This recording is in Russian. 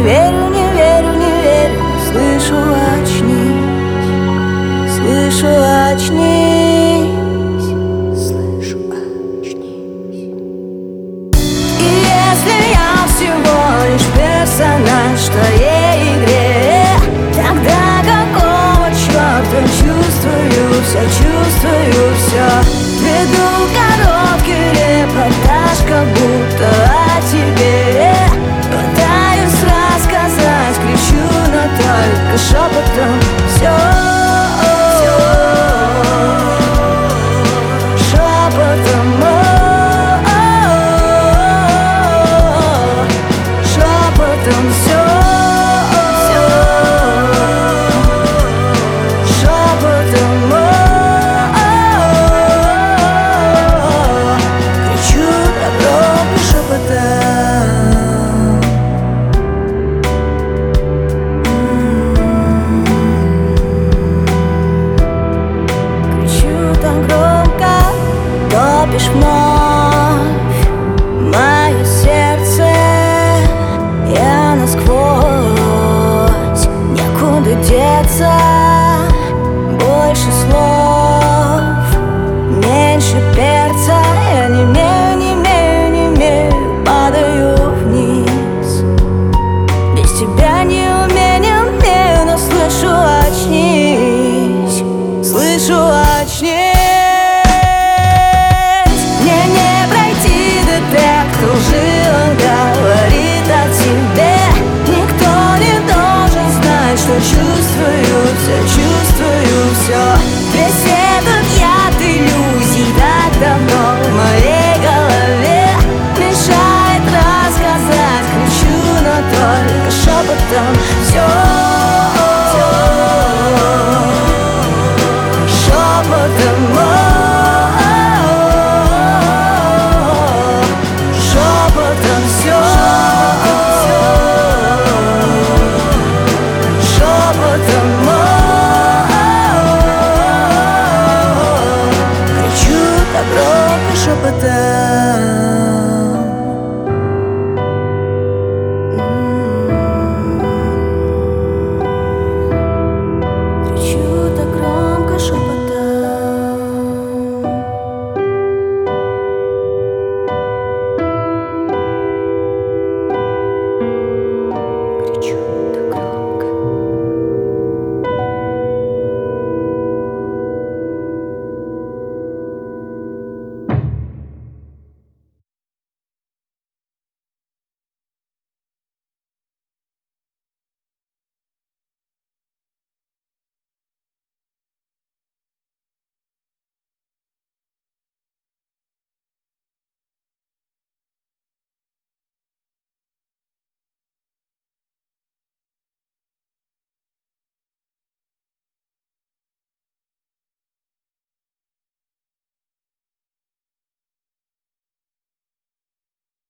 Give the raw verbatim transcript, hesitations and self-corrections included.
верю, не верю, не верю. Слышу, очнись, слышу, очнись, слышу, очнись. И если я всего лишь персонаж в твоей игре, тогда какого черта чувствую все, чувствую все. Веду короткий репортаж, как будто о тебе. Пытаюсь рассказать, кричу, но только шепотом. Все, шепотом, шепотом все. Топишь вновь мое сердце, я насквозь, некуда деться. Больше слов, меньше перца. Я не имею, не имею, не имею, падаю вниз. Без тебя не умею, не умею, но слышу, очнись, слышу, очнись. Лжи, он говорит о тебе. Никто не должен знать, что чувствую все, чувствую все. Весь этот яд иллюзий так давно в моей голове мешает рассказать. Кричу, но только шепотом все.